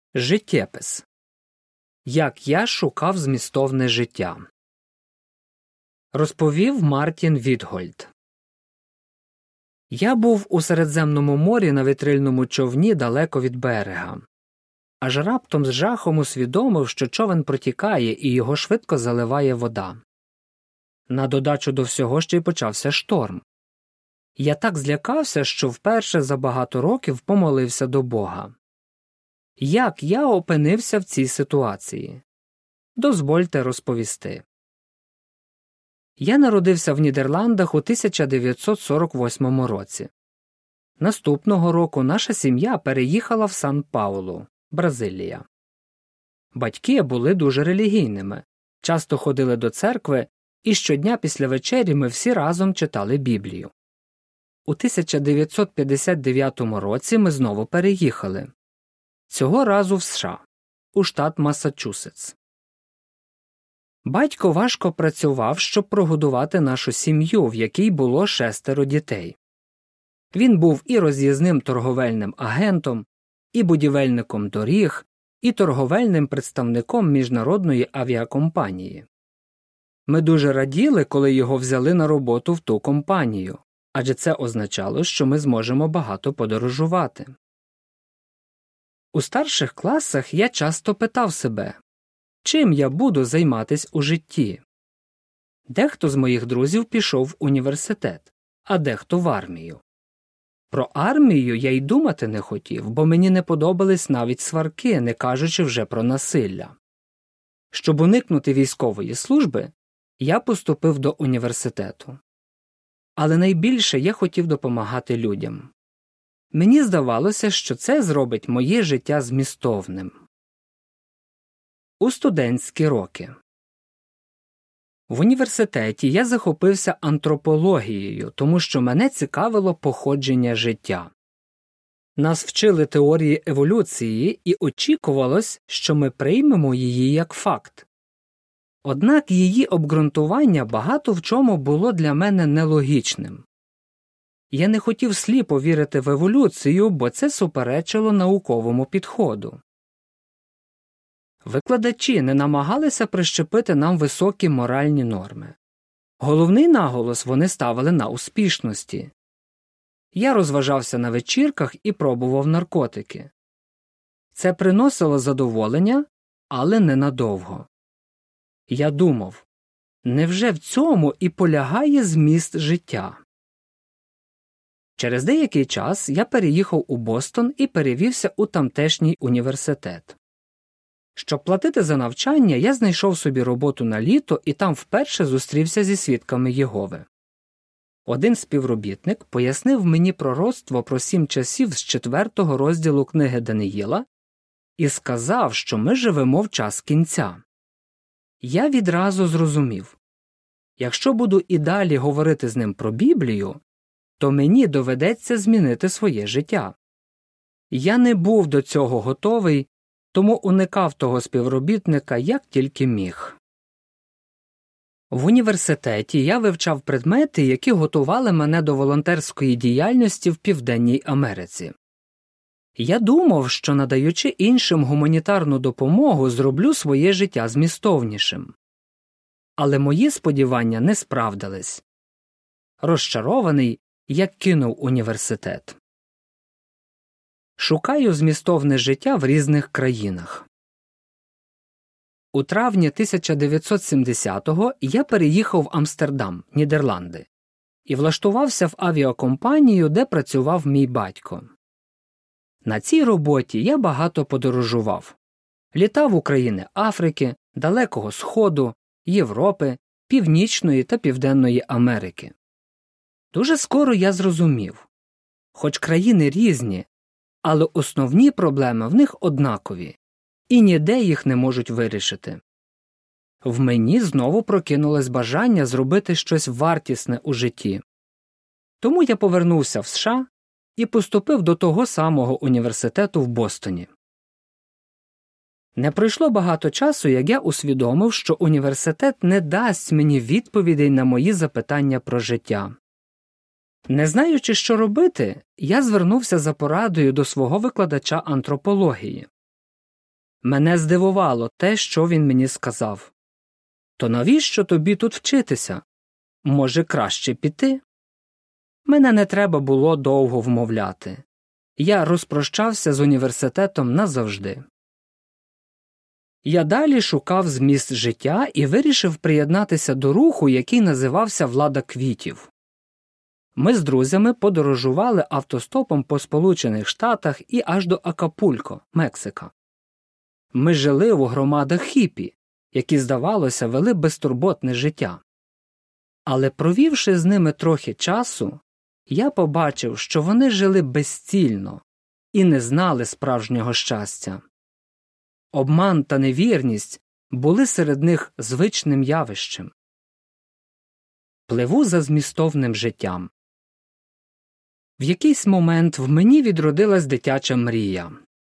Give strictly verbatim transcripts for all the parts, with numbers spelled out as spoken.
Життєпис. Як я шукав змістовне життя. Розповів Мартін Вітгольд. Я був у Середземному морі на вітрильному човні далеко від берега. Аж раптом з жахом усвідомив, що човен протікає і його швидко заливає вода. На додачу до всього ще й почався шторм. Я так злякався, що вперше за багато років помолився до Бога. Як я опинився в цій ситуації? Дозвольте розповісти. Я народився в Нідерландах у тисяча дев'ятсот сорок восьмому році. Наступного року наша сім'я переїхала в Сан-Паулу, Бразилія. Батьки були дуже релігійними, часто ходили до церкви, і щодня після вечері ми всі разом читали Біблію. У тисяча дев'ятсот п'ятдесят дев'ятому році ми знову переїхали. Цього разу в США, у штат Массачусетс. Батько важко працював, щоб прогодувати нашу сім'ю, в якій було шестеро дітей. Він був і роз'їзним торговельним агентом, і будівельником доріг, і торговельним представником міжнародної авіакомпанії. Ми дуже раділи, коли його взяли на роботу в ту компанію, адже це означало, що ми зможемо багато подорожувати. У старших класах я часто питав себе, чим я буду займатись у житті. Дехто з моїх друзів пішов в університет, а дехто в армію. Про армію я й думати не хотів, бо мені не подобались навіть сварки, не кажучи вже про насилля. Щоб уникнути військової служби, я поступив до університету. Але найбільше я хотів допомагати людям. Мені здавалося, що це зробить моє життя змістовним. У студентські роки. В університеті я захопився антропологією, тому що мене цікавило походження життя. Нас вчили теорії еволюції і очікувалось, що ми приймемо її як факт. Однак її обґрунтування багато в чому було для мене нелогічним. Я не хотів сліпо вірити в еволюцію, бо це суперечило науковому підходу. Викладачі не намагалися прищепити нам високі моральні норми. Головний наголос вони ставили на успішності. Я розважався на вечірках і пробував наркотики. Це приносило задоволення, але ненадовго. Я думав, невже в цьому і полягає зміст життя? Через деякий час я переїхав у Бостон і перевівся у тамтешній університет. Щоб платити за навчання, я знайшов собі роботу на літо і там вперше зустрівся зі свідками Єгови. Один співробітник пояснив мені пророцтво про сім часів з четвертого розділу книги Даниїла і сказав, що ми живемо в час кінця. Я відразу зрозумів, якщо буду і далі говорити з ним про Біблію, то мені доведеться змінити своє життя. Я не був до цього готовий, тому уникав того співробітника як тільки міг. В університеті я вивчав предмети, які готували мене до волонтерської діяльності в Південній Америці. Я думав, що надаючи іншим гуманітарну допомогу, зроблю своє життя змістовнішим. Але мої сподівання не справдились. Розчарований, я кинув університет. Шукаю змістовне життя в різних країнах. У травні тисяча дев'ятсот сімдесятого я переїхав в Амстердам, Нідерланди, і влаштувався в авіакомпанію, де працював мій батько. На цій роботі я багато подорожував. Літав у країни Африки, Далекого Сходу, Європи, Північної та Південної Америки. Дуже скоро я зрозумів, хоч країни різні, але основні проблеми в них однакові, і ніде їх не можуть вирішити. В мені знову прокинулось бажання зробити щось вартісне у житті. Тому я повернувся в США і поступив до того самого університету в Бостоні. Не пройшло багато часу, як я усвідомив, що університет не дасть мені відповідей на мої запитання про життя. Не знаючи, що робити, я звернувся за порадою до свого викладача антропології. Мене здивувало те, що він мені сказав. То навіщо тобі тут вчитися? Може, краще піти? Мене не треба було довго вмовляти. Я розпрощався з університетом назавжди. Я далі шукав зміст життя і вирішив приєднатися до руху, який називався «Влада квітів». Ми з друзями подорожували автостопом по Сполучених Штатах і аж до Акапулько, Мексика. Ми жили у громадах хіпі, які, здавалося, вели безтурботне життя. Але провівши з ними трохи часу, я побачив, що вони жили безцільно і не знали справжнього щастя. Обман та невірність були серед них звичним явищем. Пливу за змістовним життям. В якийсь момент в мені відродилась дитяча мрія.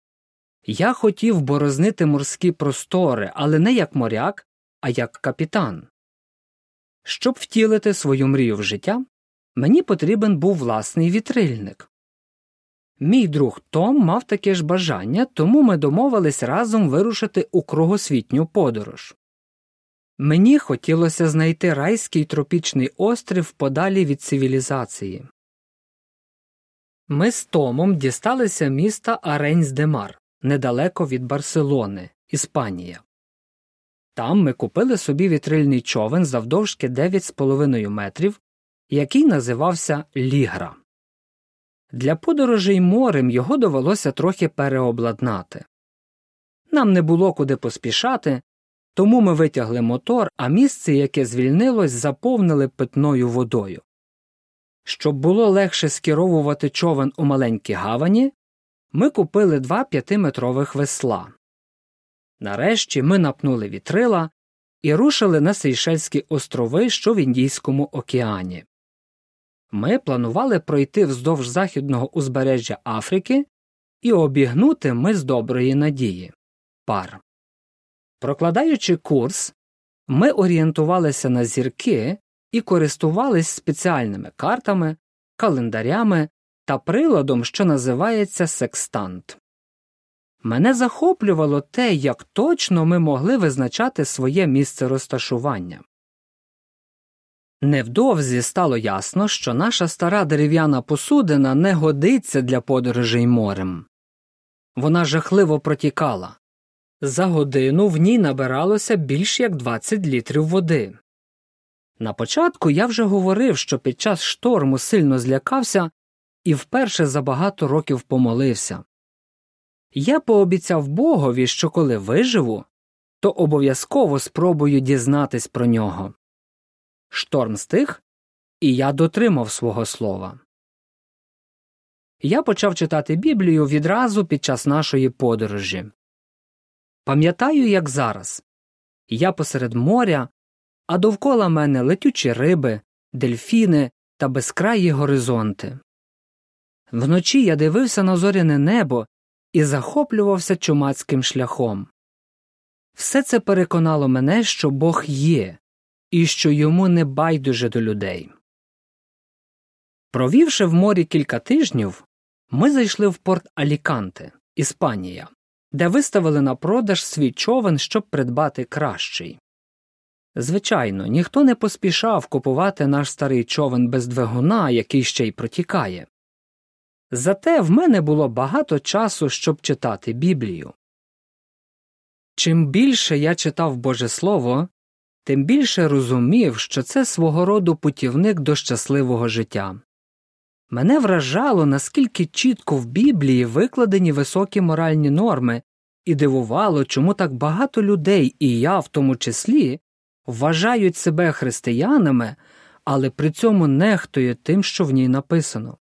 Я хотів борознити морські простори, але не як моряк, а як капітан. Щоб втілити свою мрію в життя, мені потрібен був власний вітрильник. Мій друг Том мав таке ж бажання, тому ми домовились разом вирушити у кругосвітню подорож. Мені хотілося знайти райський тропічний острів подалі від цивілізації. Ми з Томом дісталися міста Ареньс-де-Мар, недалеко від Барселони, Іспанія. Там ми купили собі вітрильний човен завдовжки дев'ять з половиною метрів, який називався «Лігра». Для подорожей морем його довелося трохи переобладнати. Нам не було куди поспішати, тому ми витягли мотор, а місце, яке звільнилось, заповнили питною водою. Щоб було легше скеровувати човен у маленькій гавані, ми купили два п'ятиметрових весла. Нарешті ми напнули вітрила і рушили на Сейшельські острови, що в Індійському океані. Ми планували пройти вздовж західного узбережжя Африки і обігнути мис Доброї Надії – Пар. Прокладаючи курс, ми орієнтувалися на зірки і користувались спеціальними картами, календарями та приладом, що називається секстант. Мене захоплювало те, як точно ми могли визначати своє місце розташування. Невдовзі стало ясно, що наша стара дерев'яна посудина не годиться для подорожей морем. Вона жахливо протікала. За годину в ній набиралося більш як двадцять літрів води. На початку я вже говорив, що під час шторму сильно злякався і вперше за багато років помолився. Я пообіцяв Богові, що коли виживу, то обов'язково спробую дізнатись про нього. Шторм стих, і я дотримав свого слова. Я почав читати Біблію відразу під час нашої подорожі. Пам'ятаю, як зараз. Я посеред моря, а довкола мене летючі риби, дельфіни та безкраї горизонти. Вночі я дивився на зоряне небо і захоплювався чумацьким шляхом. Все це переконало мене, що Бог є, і що йому не байдуже до людей. Провівши в морі кілька тижнів, ми зайшли в порт Аліканте, Іспанія, де виставили на продаж свій човен, щоб придбати кращий. Звичайно, ніхто не поспішав купувати наш старий човен без двигуна, який ще й протікає. Зате в мене було багато часу, щоб читати Біблію. Чим більше я читав Боже Слово, тим більше розумів, що це свого роду путівник до щасливого життя. Мене вражало, наскільки чітко в Біблії викладені високі моральні норми, і дивувало, чому так багато людей, і я в тому числі, вважають себе християнами, але при цьому нехтують тим, що в ній написано.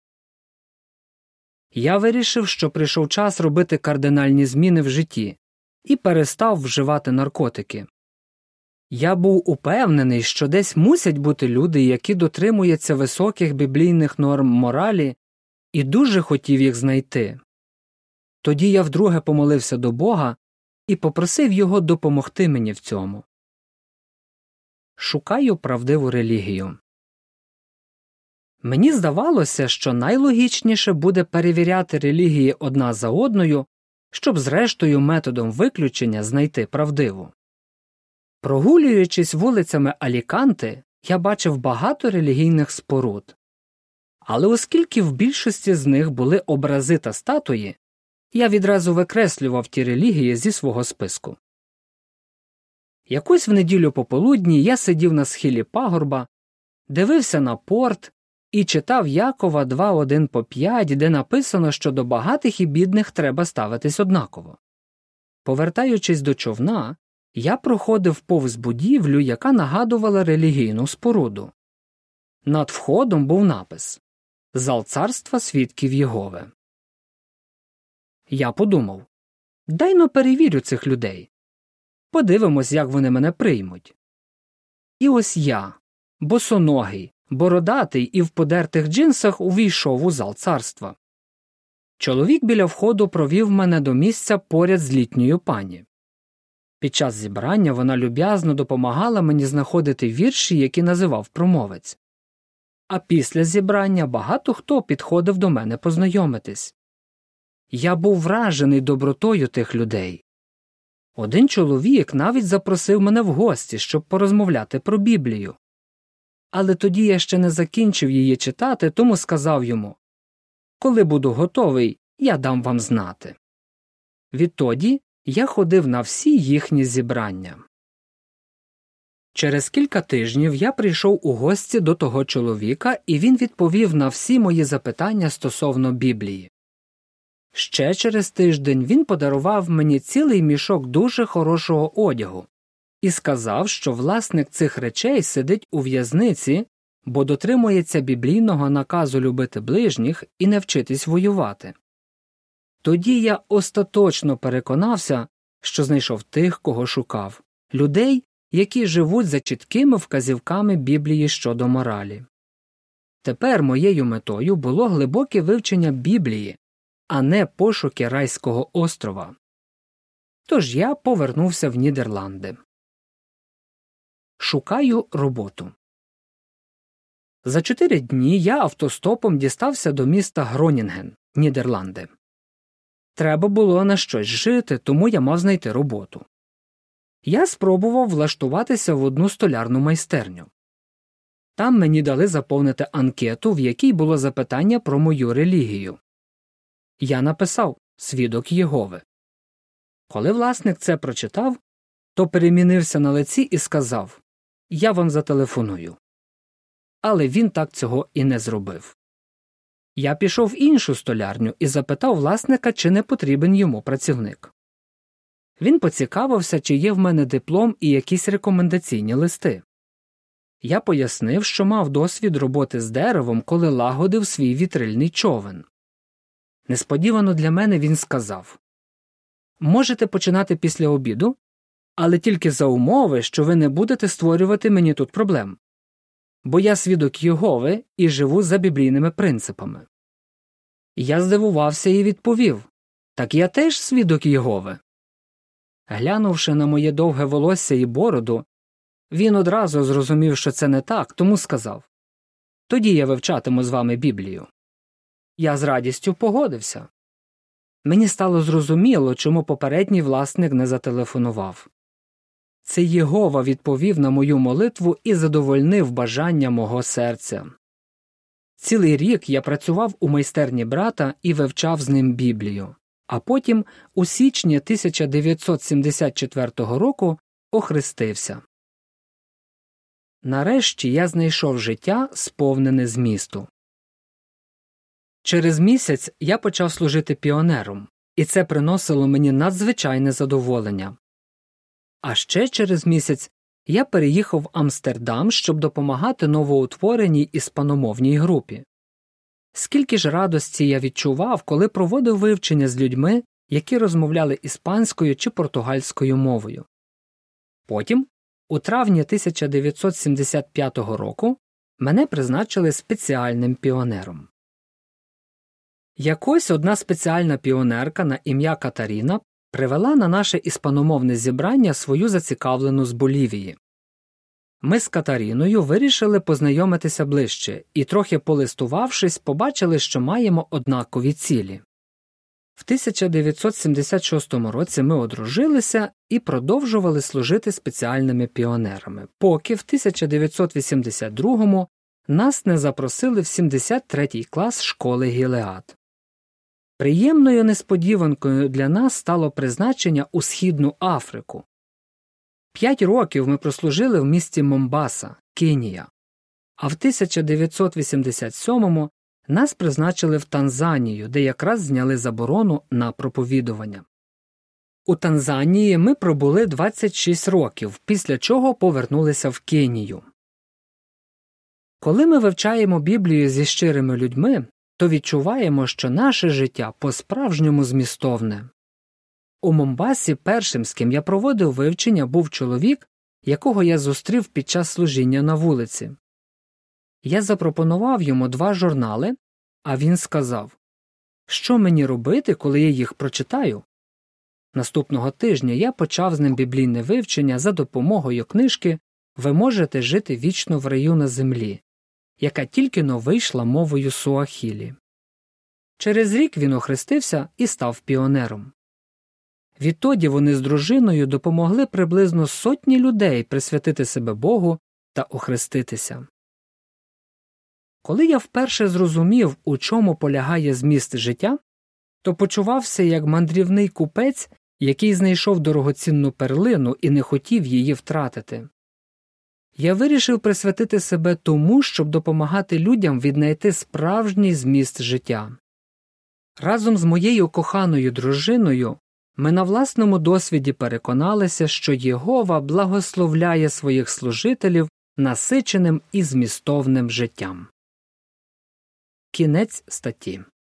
Я вирішив, що прийшов час робити кардинальні зміни в житті, і перестав вживати наркотики. Я був упевнений, що десь мусять бути люди, які дотримуються високих біблійних норм моралі, і дуже хотів їх знайти. Тоді я вдруге помолився до Бога і попросив його допомогти мені в цьому. Шукаю правдиву релігію. Мені здавалося, що найлогічніше буде перевіряти релігії одна за одною, щоб зрештою методом виключення знайти правдиву. Прогулюючись вулицями Аліканте, я бачив багато релігійних споруд. Але оскільки в більшості з них були образи та статуї, я відразу викреслював ті релігії зі свого списку. Якось в неділю пополудні я сидів на схилі пагорба, дивився на порт і читав Якова два один по п'ять, де написано, що до багатих і бідних треба ставитись однаково. Повертаючись до човна, я проходив повз будівлю, яка нагадувала релігійну споруду. Над входом був напис «Зал царства свідків Єгови». Я подумав, дай-но перевірю цих людей. Подивимось, як вони мене приймуть. І ось я, босоногий, бородатий і в подертих джинсах увійшов у зал царства. Чоловік біля входу провів мене до місця поряд з літньою пані. Під час зібрання вона люб'язно допомагала мені знаходити вірші, які називав промовець. А після зібрання багато хто підходив до мене познайомитись. Я був вражений добротою тих людей. Один чоловік навіть запросив мене в гості, щоб порозмовляти про Біблію. Але тоді я ще не закінчив її читати, тому сказав йому: «Коли буду готовий, я дам вам знати». Відтоді я ходив на всі їхні зібрання. Через кілька тижнів я прийшов у гості до того чоловіка, і він відповів на всі мої запитання стосовно Біблії. Ще через тиждень він подарував мені цілий мішок дуже хорошого одягу і сказав, що власник цих речей сидить у в'язниці, бо дотримується біблійного наказу любити ближніх і не вчитись воювати. Тоді я остаточно переконався, що знайшов тих, кого шукав – людей, які живуть за чіткими вказівками Біблії щодо моралі. Тепер моєю метою було глибоке вивчення Біблії, а не пошуки райського острова. Тож я повернувся в Нідерланди. Шукаю роботу. За чотири дні я автостопом дістався до міста Гронінген, Нідерланди. Треба було на щось жити, тому я мав знайти роботу. Я спробував влаштуватися в одну столярну майстерню. Там мені дали заповнити анкету, в якій було запитання про мою релігію. Я написав «Свідок Єгови». Коли власник це прочитав, то перемінився на лиці і сказав: «Я вам зателефоную». Але він так цього і не зробив. Я пішов в іншу столярню і запитав власника, чи не потрібен йому працівник. Він поцікавився, чи є в мене диплом і якісь рекомендаційні листи. Я пояснив, що мав досвід роботи з деревом, коли лагодив свій вітрильний човен. Несподівано для мене він сказав: «Можете починати після обіду, але тільки за умови, що ви не будете створювати мені тут проблем. Бо я свідок Єгови і живу за біблійними принципами». Я здивувався і відповів: «Так я теж свідок Єгови». Глянувши на моє довге волосся і бороду, він одразу зрозумів, що це не так, тому сказав: «Тоді я вивчатиму з вами Біблію». Я з радістю погодився. Мені стало зрозуміло, чому попередній власник не зателефонував. Це Єгова відповів на мою молитву і задовольнив бажання мого серця. Цілий рік я працював у майстерні брата і вивчав з ним Біблію, а потім у січні тисяча дев'ятсот сімдесят четвертого року охрестився. Нарешті я знайшов життя, сповнене змісту. Через місяць я почав служити піонером, і це приносило мені надзвичайне задоволення. А ще через місяць я переїхав в Амстердам, щоб допомагати новоутвореній іспаномовній групі. Скільки ж радості я відчував, коли проводив вивчення з людьми, які розмовляли іспанською чи португальською мовою. Потім, у травні тисяча дев'ятсот сімдесят п'ятого року, мене призначили спеціальним піонером. Якось одна спеціальна піонерка на ім'я Катаріна привела на наше іспаномовне зібрання свою зацікавлену з Болівії. Ми з Катаріною вирішили познайомитися ближче і, трохи полистувавшись, побачили, що маємо однакові цілі. В тисяча дев'ятсот сімдесят шостому році ми одружилися і продовжували служити спеціальними піонерами, поки в тисяча дев'ятсот вісімдесят другому нас не запросили в сімдесят третій клас школи Гілеад. Приємною несподіванкою для нас стало призначення у Східну Африку. П'ять років ми прослужили в місті Момбаса, Кенія, а в тисяча дев'ятсот вісімдесят сьомому нас призначили в Танзанію, де якраз зняли заборону на проповідування. У Танзанії ми пробули двадцять шість років, після чого повернулися в Кенію. Коли ми вивчаємо Біблію зі щирими людьми, то відчуваємо, що наше життя по-справжньому змістовне. У Момбасі першим, з ким я проводив вивчення, був чоловік, якого я зустрів під час служіння на вулиці. Я запропонував йому два журнали, а він сказав, що мені робити, коли я їх прочитаю? Наступного тижня я почав з ним біблійне вивчення за допомогою книжки «Ви можете жити вічно в раю на землі», яка тільки-но вийшла мовою суахілі. Через рік він охрестився і став піонером. Відтоді вони з дружиною допомогли приблизно сотні людей присвятити себе Богу та охреститися. Коли я вперше зрозумів, у чому полягає зміст життя, то почувався як мандрівний купець, який знайшов дорогоцінну перлину і не хотів її втратити. Я вирішив присвятити себе тому, щоб допомагати людям віднайти справжній зміст життя. Разом з моєю коханою дружиною ми на власному досвіді переконалися, що Єгова благословляє своїх служителів насиченим і змістовним життям. Кінець статті.